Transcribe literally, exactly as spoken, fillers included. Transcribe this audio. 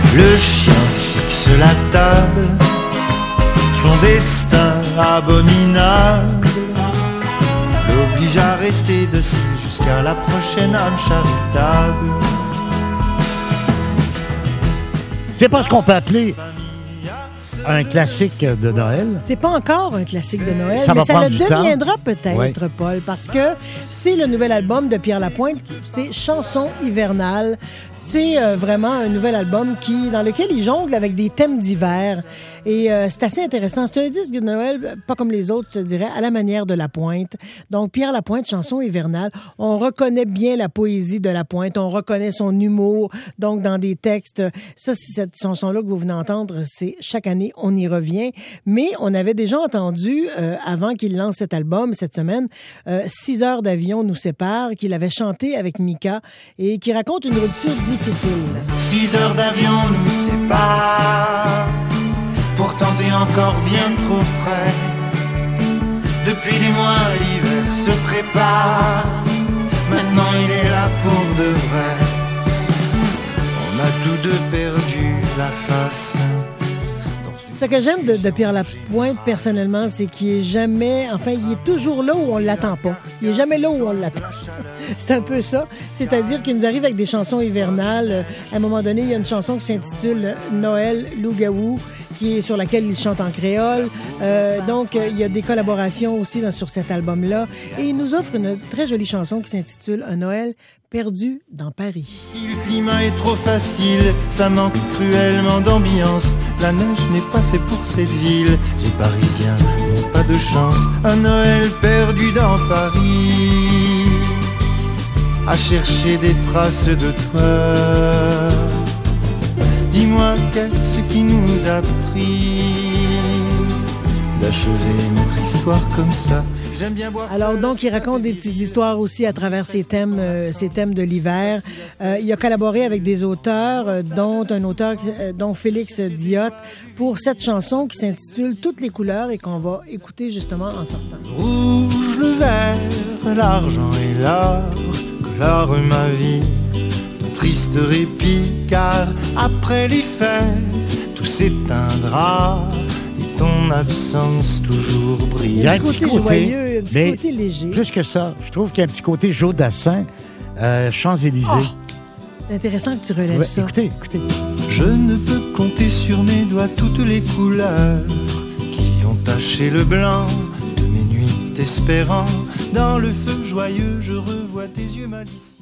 Le chien fixe la table, son destin abominable l'oblige à rester docile jusqu'à la prochaine âme charitable. C'est pas ce qu'on peut appeler un classique de Noël. C'est pas encore un classique de Noël, ça mais ça le du deviendra temps. peut-être, ouais. Paul, parce que c'est le nouvel album de Pierre Lapointe, c'est Chansons hivernales. C'est euh, vraiment un nouvel album qui, dans lequel il jongle avec des thèmes divers. Et euh, c'est assez intéressant. C'est un disque de Noël, pas comme les autres, je dirais, à la manière de Lapointe. Donc, Pierre Lapointe, Chansons hivernales. On reconnaît bien la poésie de Lapointe. On reconnaît son humour. Donc, dans des textes. Ça, cette chanson-là que vous venez d'entendre, c'est chaque année, on y revient. Mais on avait déjà entendu, euh, avant qu'il lance cet album, cette semaine, euh, Six heures d'avion nous séparent, qu'il avait chanté avec Mika et qui raconte une rupture difficile. Six heures d'avion nous séparent, pourtant t'es encore bien trop près. Depuis des mois, l'hiver se prépare, maintenant il est là pour de vrai. On a tous deux perdu la face. Ce que j'aime de, de Pierre Lapointe, personnellement, c'est qu'il est jamais... Enfin, il est toujours là où on l'attend pas. Il est jamais là où on l'attend. C'est un peu ça. C'est-à-dire qu'il nous arrive avec des chansons hivernales. À un moment donné, il y a une chanson qui s'intitule « Noël, loup-gaou », qui est sur laquelle il chante en créole. Euh, donc, euh, il y a des collaborations aussi dans, sur cet album-là. Et il nous offre une très jolie chanson qui s'intitule « Un Noël perdu dans Paris ». Si le climat est trop facile, ça manque cruellement d'ambiance. La neige n'est pas fait pour cette ville. Les Parisiens n'ont pas de chance. Un Noël perdu dans Paris, à chercher des traces de toi. Dis-moi qu'est-ce qui nous a pris d'achever notre histoire comme ça. J'aime bien boire. Alors donc, il raconte des petites histoires aussi à travers ces thèmes, euh, ces thèmes de l'hiver. Euh, il a collaboré avec des auteurs, euh, dont un auteur, euh, dont Félix Diot, pour cette chanson qui s'intitule Toutes les couleurs et qu'on va écouter justement en sortant. Rouge, le vert, l'argent et l'or colore ma vie. Triste répit, car après les fêtes, tout s'éteindra et ton absence toujours brille. Il y a un petit côté, joyeux, un petit mais côté léger. Plus que ça, je trouve qu'il y a un petit côté Jodassin, euh, Champs-Élysées. Oh, c'est intéressant que tu relèves ouais, ça. Écoutez, écoutez. Je ne peux compter sur mes doigts toutes les couleurs qui ont taché le blanc de mes nuits espérant. Dans le feu joyeux, je revois tes yeux malicieux.